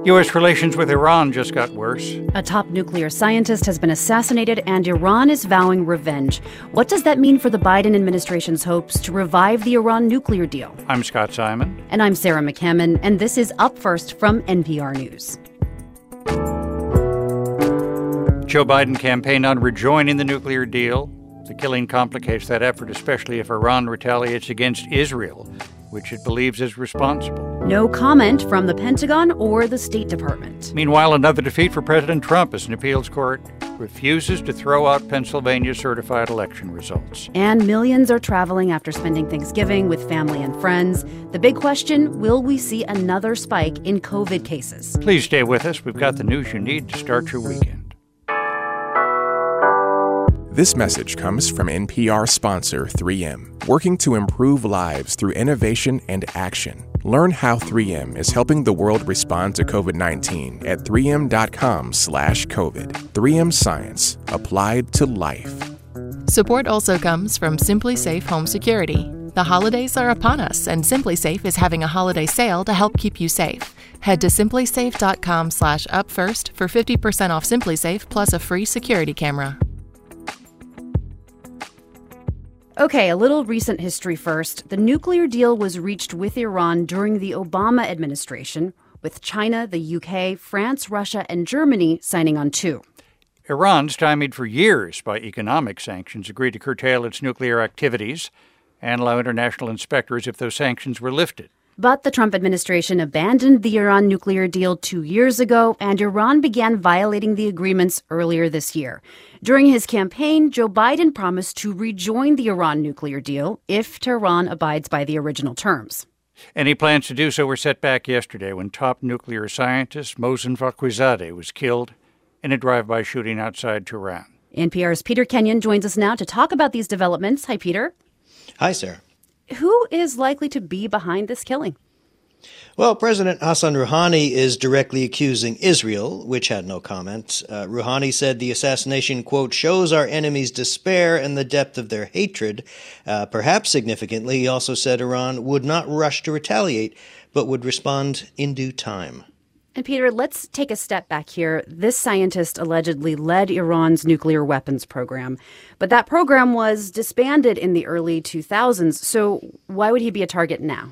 U.S. relations with Iran just got worse. A top nuclear scientist has been assassinated, and Iran is vowing revenge. What does that mean for the Biden administration's hopes to revive the Iran nuclear deal? I'm Scott Simon. And I'm Sarah McCammon, and this is Up First from NPR News. Joe Biden campaigned on rejoining the nuclear deal. The killing complicates that effort, especially if Iran retaliates against Israel, which it believes is responsible. No comment from the Pentagon or the State Department. Meanwhile, another defeat for President Trump as an appeals court refuses to throw out Pennsylvania's certified election results. And millions are traveling after spending Thanksgiving with family and friends. The big question, will we see another spike in COVID cases? Please stay with us. We've got the news you need to start your weekend. This message comes from NPR sponsor 3M, working to improve lives through innovation and action. Learn how 3M is helping the world respond to COVID-19 at 3m.com/COVID. 3M Science, applied to life. Support also comes from SimpliSafe Home Security. The holidays are upon us, and SimpliSafe is having a holiday sale to help keep you safe. Head to simplisafe.com/upfirst for 50% off SimpliSafe plus a free security camera. Okay, a little recent history first. The nuclear deal was reached with Iran during the Obama administration, with China, the UK, France, Russia, and Germany signing on too. Iran, stymied for years by economic sanctions, agreed to curtail its nuclear activities and allow international inspectors if those sanctions were lifted. But the Trump administration abandoned the Iran nuclear deal 2 years ago, and Iran began violating the agreements earlier this year. During his campaign, Joe Biden promised to rejoin the Iran nuclear deal if Tehran abides by the original terms. Any plans to do so were set back yesterday when top nuclear scientist Mohsen Fakhrizadeh was killed in a drive-by shooting outside Tehran. NPR's Peter Kenyon joins us now to talk about these developments. Hi, Peter. Hi, Sarah. Who is likely to be behind this killing? Well, President Hassan Rouhani is directly accusing Israel, which had no comment. Rouhani said the assassination, quote, shows our enemies' despair and the depth of their hatred. Perhaps significantly, he also said Iran would not rush to retaliate, but would respond in due time. And Peter, let's take a step back here. This scientist allegedly led Iran's nuclear weapons program, but that program was disbanded in the early 2000s. So why would he be a target now?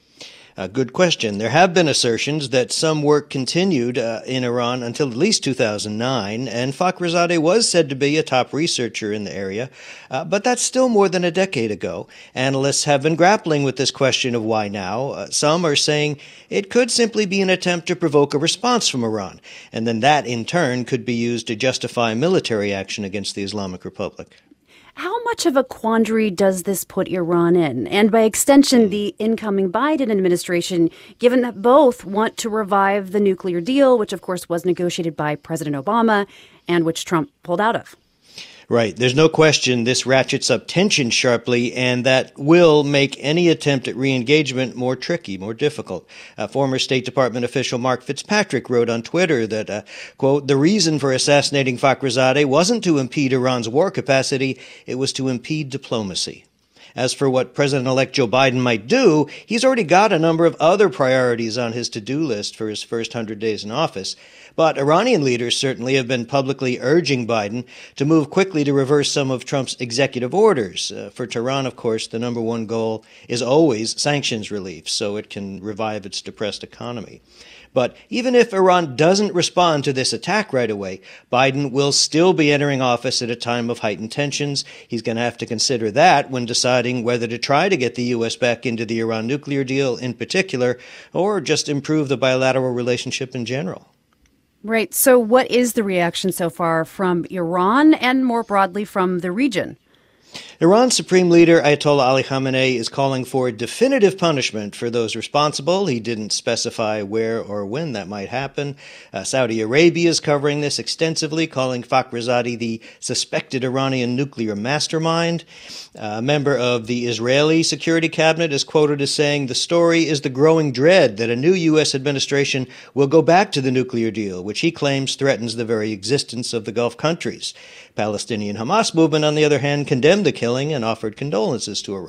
Good question. There have been assertions that some work continued in Iran until at least 2009, and Fakhrizadeh was said to be a top researcher in the area. But that's still more than a decade ago. Analysts have been grappling with this question of why now. Some are saying it could simply be an attempt to provoke a response from Iran, and then that, in turn, could be used to justify military action against the Islamic Republic. How much of a quandary does this put Iran in, and by extension, the incoming Biden administration, given that both want to revive the nuclear deal, which, of course, was negotiated by President Obama and which Trump pulled out of? Right. There's no question this ratchets up tension sharply, and that will make any attempt at re-engagement more tricky, more difficult. Former State Department official Mark Fitzpatrick wrote on Twitter that, quote, the reason for assassinating Fakhrizadeh wasn't to impede Iran's war capacity, it was to impede diplomacy. As for what President-elect Joe Biden might do, he's already got a number of other priorities on his to-do list for his first 100 days in office. But Iranian leaders certainly have been publicly urging Biden to move quickly to reverse some of Trump's executive orders. For Tehran, of course, the number one goal is always sanctions relief, so it can revive its depressed economy. But even if Iran doesn't respond to this attack right away, Biden will still be entering office at a time of heightened tensions. He's going to have to consider that when deciding whether to try to get the U.S. back into the Iran nuclear deal in particular, or just improve the bilateral relationship in general. Right. So what is the reaction so far from Iran and more broadly from the region? Iran's Supreme Leader Ayatollah Ali Khamenei is calling for definitive punishment for those responsible. He didn't specify where or when that might happen. Saudi Arabia is covering this extensively, calling Fakhrizadeh the suspected Iranian nuclear mastermind. A member of the Israeli Security Cabinet is quoted as saying, the story is the growing dread that a new U.S. administration will go back to the nuclear deal, which he claims threatens the very existence of the Gulf countries. Palestinian Hamas movement, on the other hand, condemned the killing and offered condolences to Iran.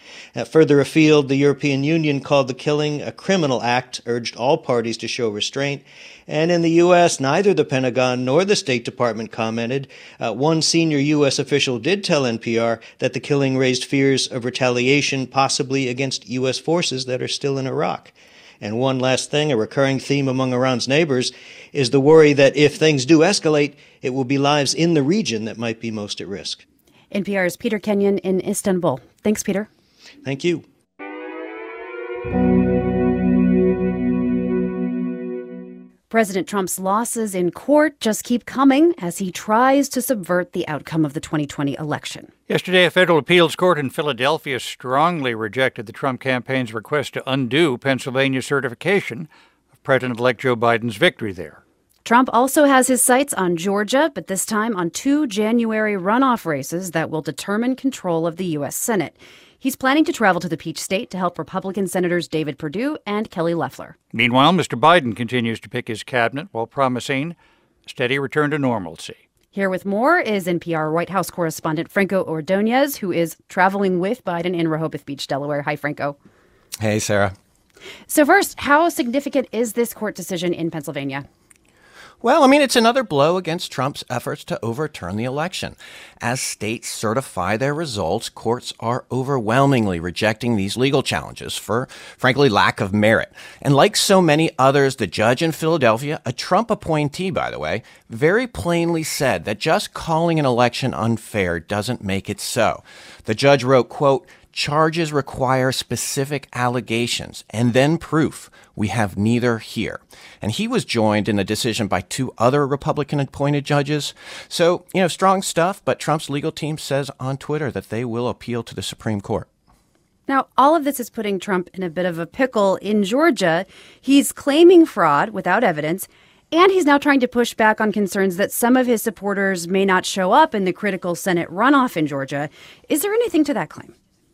Further afield, the European Union called the killing a criminal act, urged all parties to show restraint. And in the U.S., neither the Pentagon nor the State Department commented. One senior U.S. official did tell NPR that the killing raised fears of retaliation, possibly against U.S. forces that are still in Iraq. And one last thing, a recurring theme among Iran's neighbors is the worry that if things do escalate, it will be lives in the region that might be most at risk. NPR's Peter Kenyon in Istanbul. Thanks, Peter. Thank you. President Trump's losses in court just keep coming as he tries to subvert the outcome of the 2020 election. Yesterday, a federal appeals court in Philadelphia strongly rejected the Trump campaign's request to undo Pennsylvania's certification of President-elect Joe Biden's victory there. Trump also has his sights on Georgia, but this time on 2 January runoff races that will determine control of the U.S. Senate. He's planning to travel to the Peach State to help Republican Senators David Perdue and Kelly Loeffler. Meanwhile, Mr. Biden continues to pick his cabinet while promising a steady return to normalcy. Here with more is NPR White House correspondent Franco Ordonez, who is traveling with Biden in Rehoboth Beach, Delaware. Hi, Franco. Hey, Sarah. So first, how significant is this court decision in Pennsylvania? Well, I mean, it's another blow against Trump's efforts to overturn the election. As states certify their results, courts are overwhelmingly rejecting these legal challenges for, frankly, lack of merit. And like so many others, the judge in Philadelphia, a Trump appointee, by the way, very plainly said that just calling an election unfair doesn't make it so. The judge wrote, quote, "Charges require specific allegations and then proof. We have neither here." And he was joined in the decision by 2 other Republican-appointed judges. So, strong stuff, but Trump's legal team says on Twitter that they will appeal to the Supreme Court. Now, all of this is putting Trump in a bit of a pickle in Georgia. He's claiming fraud without evidence, and he's now trying to push back on concerns that some of his supporters may not show up in the critical Senate runoff in Georgia. Is there anything to that claim?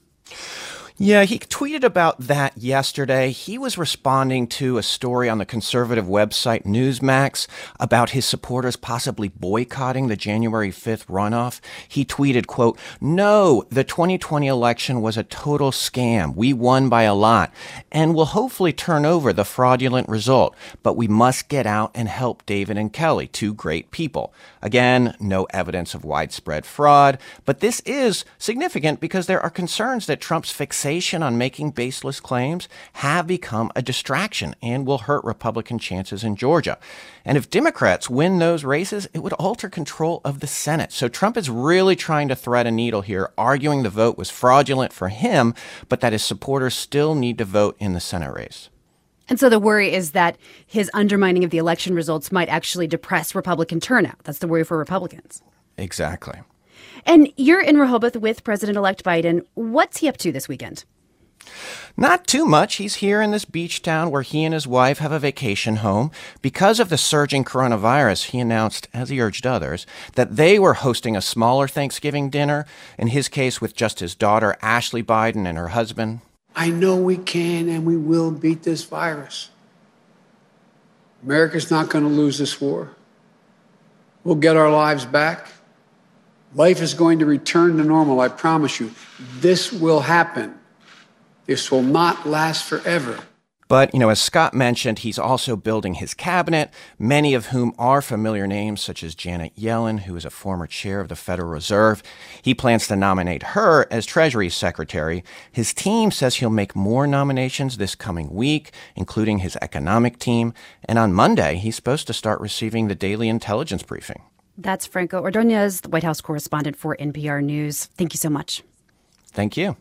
Yeah, he tweeted about that yesterday. He was responding to a story on the conservative website Newsmax about his supporters possibly boycotting the January 5th runoff. He tweeted, quote, "No, the 2020 election was a total scam. We won by a lot and will hopefully turn over the fraudulent result. But we must get out and help David and Kelly, 2 great people." Again, no evidence of widespread fraud. But this is significant because there are concerns that Trump's fixation on making baseless claims have become a distraction and will hurt Republican chances in Georgia. And if Democrats win those races, it would alter control of the Senate. So Trump is really trying to thread a needle here, arguing the vote was fraudulent for him, but that his supporters still need to vote in the Senate race. And so the worry is that his undermining of the election results might actually depress Republican turnout. That's the worry for Republicans. Exactly. And you're in Rehoboth with President-elect Biden. What's he up to this weekend? Not too much. He's here in this beach town where he and his wife have a vacation home. Because of the surging coronavirus, he announced, as he urged others, that they were hosting a smaller Thanksgiving dinner, in his case with just his daughter, Ashley Biden, and her husband. I know we can and we will beat this virus. America's not going to lose this war. We'll get our lives back. Life is going to return to normal, I promise you. This will happen. This will not last forever. But, as Scott mentioned, he's also building his cabinet, many of whom are familiar names, such as Janet Yellen, who is a former chair of the Federal Reserve. He plans to nominate her as Treasury Secretary. His team says he'll make more nominations this coming week, including his economic team. And on Monday, he's supposed to start receiving the daily intelligence briefing. That's Franco Ordonez, the White House correspondent for NPR News. Thank you so much. Thank you.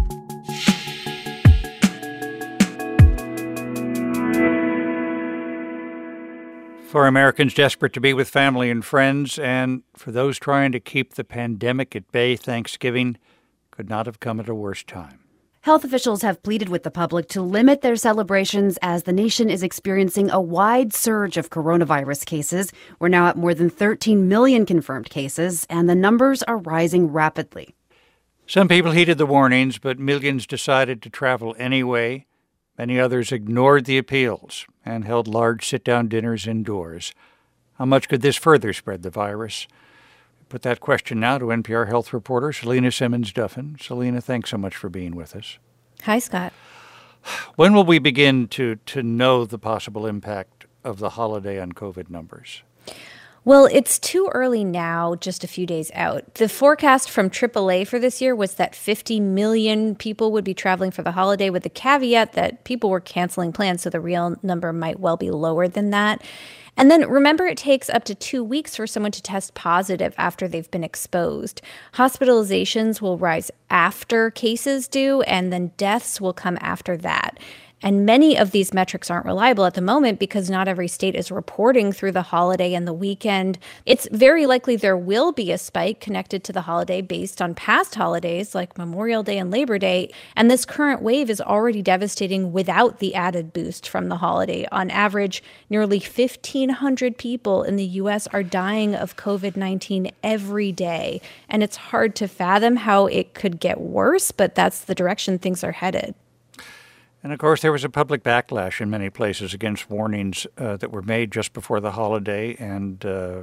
For Americans desperate to be with family and friends, and for those trying to keep the pandemic at bay, Thanksgiving could not have come at a worse time. Health officials have pleaded with the public to limit their celebrations as the nation is experiencing a wide surge of coronavirus cases. We're now at more than 13 million confirmed cases, and the numbers are rising rapidly. Some people heeded the warnings, but millions decided to travel anyway. Many others ignored the appeals and held large sit-down dinners indoors. How much could this further spread the virus? Put that question now to NPR health reporter Selena Simmons-Duffin. Selena, thanks so much for being with us. Hi, Scott. When will we begin to know the possible impact of the holiday on COVID numbers? Well, it's too early now, just a few days out. The forecast from AAA for this year was that 50 million people would be traveling for the holiday, with the caveat that people were canceling plans, so the real number might well be lower than that. And then remember, it takes up to 2 weeks for someone to test positive after they've been exposed. Hospitalizations will rise after cases do, and then deaths will come after that. And many of these metrics aren't reliable at the moment because not every state is reporting through the holiday and the weekend. It's very likely there will be a spike connected to the holiday based on past holidays like Memorial Day and Labor Day. And this current wave is already devastating without the added boost from the holiday. On average, nearly 1,500 people in the U.S. are dying of COVID-19 every day. And it's hard to fathom how it could get worse, but that's the direction things are headed. And, of course, there was a public backlash in many places against warnings that were made just before the holiday and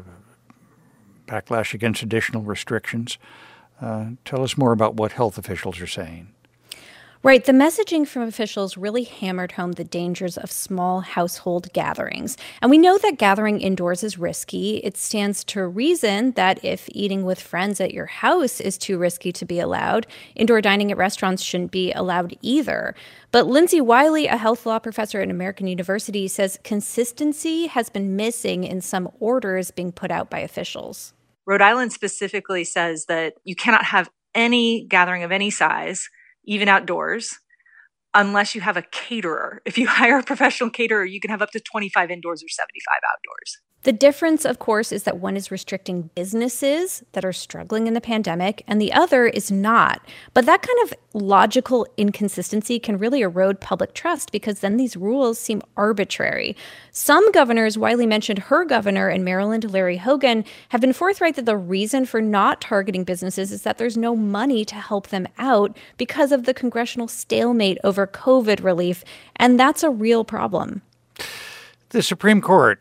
backlash against additional restrictions. Tell us more about what health officials are saying. Right. The messaging from officials really hammered home the dangers of small household gatherings. And we know that gathering indoors is risky. It stands to reason that if eating with friends at your house is too risky to be allowed, indoor dining at restaurants shouldn't be allowed either. But Lindsay Wiley, a health law professor at American University, says consistency has been missing in some orders being put out by officials. Rhode Island specifically says that you cannot have any gathering of any size, even outdoors, unless you have a caterer. If you hire a professional caterer, you can have up to 25 indoors or 75 outdoors. The difference, of course, is that one is restricting businesses that are struggling in the pandemic, and the other is not. But that kind of logical inconsistency can really erode public trust because then these rules seem arbitrary. Some governors, Wiley mentioned her governor in Maryland, Larry Hogan, have been forthright that the reason for not targeting businesses is that there's no money to help them out because of the congressional stalemate over COVID relief, and that's a real problem. The Supreme Court,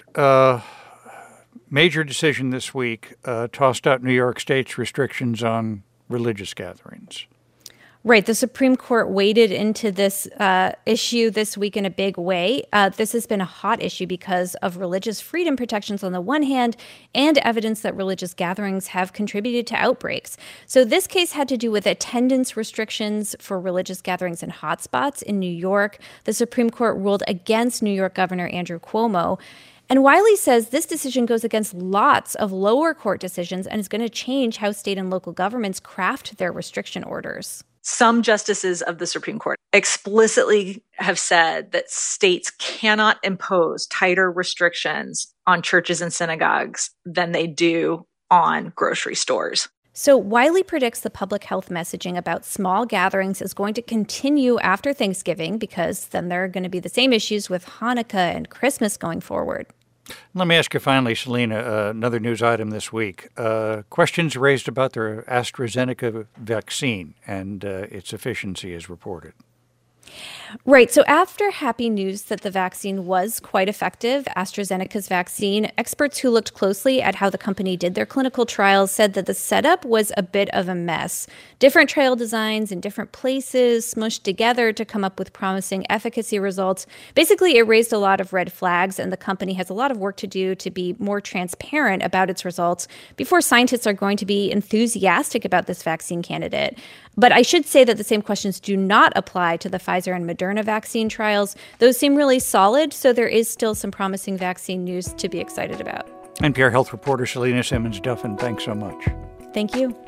major decision this week, tossed out New York State's restrictions on religious gatherings. Right. The Supreme Court waded into this issue this week in a big way. This has been a hot issue because of religious freedom protections on the one hand and evidence that religious gatherings have contributed to outbreaks. So this case had to do with attendance restrictions for religious gatherings in hotspots in New York. The Supreme Court ruled against New York Governor Andrew Cuomo. And Wiley says this decision goes against lots of lower court decisions and is going to change how state and local governments craft their restriction orders. Some justices of the Supreme Court explicitly have said that states cannot impose tighter restrictions on churches and synagogues than they do on grocery stores. So Wiley predicts the public health messaging about small gatherings is going to continue after Thanksgiving because then there are going to be the same issues with Hanukkah and Christmas going forward. Let me ask you finally, Selena, another news item this week. Questions raised about the AstraZeneca vaccine and its efficiency as reported. Right. So after happy news that the vaccine was quite effective, AstraZeneca's vaccine, experts who looked closely at how the company did their clinical trials said that the setup was a bit of a mess. Different trial designs in different places smushed together to come up with promising efficacy results. Basically, it raised a lot of red flags, and the company has a lot of work to do to be more transparent about its results before scientists are going to be enthusiastic about this vaccine candidate. But I should say that the same questions do not apply to the Pfizer and Moderna vaccine trials. Those seem really solid, so there is still some promising vaccine news to be excited about. NPR health reporter Selena Simmons-Duffin, thanks so much. Thank you.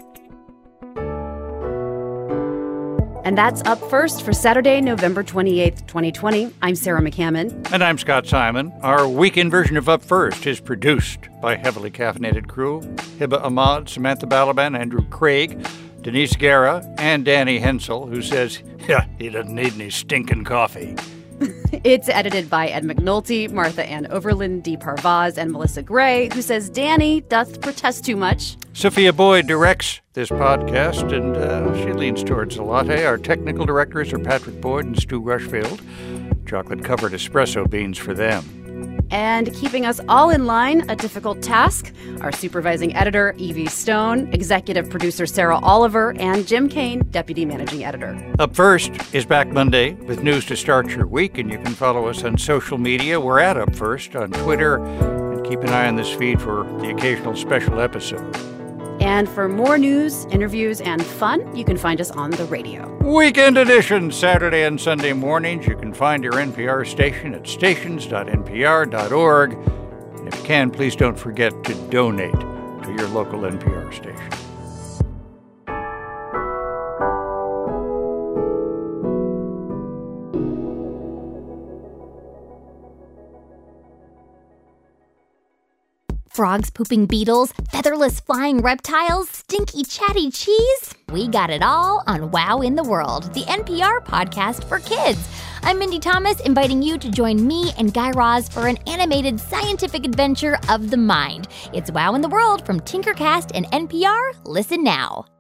And that's Up First for Saturday, November 28th, 2020. I'm Sarah McCammon. And I'm Scott Simon. Our weekend version of Up First is produced by heavily caffeinated crew, Hiba Ahmad, Samantha Balaban, Andrew Craig, Denise Guerra, and Danny Hensel, who says, he doesn't need any stinking coffee. It's edited by Ed McNulty, Martha Ann Overland, Dee Parvaz, and Melissa Gray, who says Danny doth protest too much. Sophia Boyd directs this podcast, and she leans towards a latte. Our technical directors are Patrick Boyd and Stu Rushfield. Chocolate-covered espresso beans for them. And keeping us all in line, a difficult task. Our supervising editor, Evie Stone, executive producer Sarah Oliver, and Jim Kane, deputy managing editor. Up First is back Monday with news to start your week, and you can follow us on social media. We're at Up First on Twitter, and keep an eye on this feed for the occasional special episode. And for more news, interviews, and fun, you can find us on the radio. Weekend edition, Saturday and Sunday mornings. You can find your NPR station at stations.npr.org. And if you can, please don't forget to donate to your local NPR station. Frogs pooping beetles, featherless flying reptiles, stinky chatty cheese. We got it all on Wow in the World, the NPR podcast for kids. I'm Mindy Thomas, inviting you to join me and Guy Raz for an animated scientific adventure of the mind. It's Wow in the World from Tinkercast and NPR. Listen now.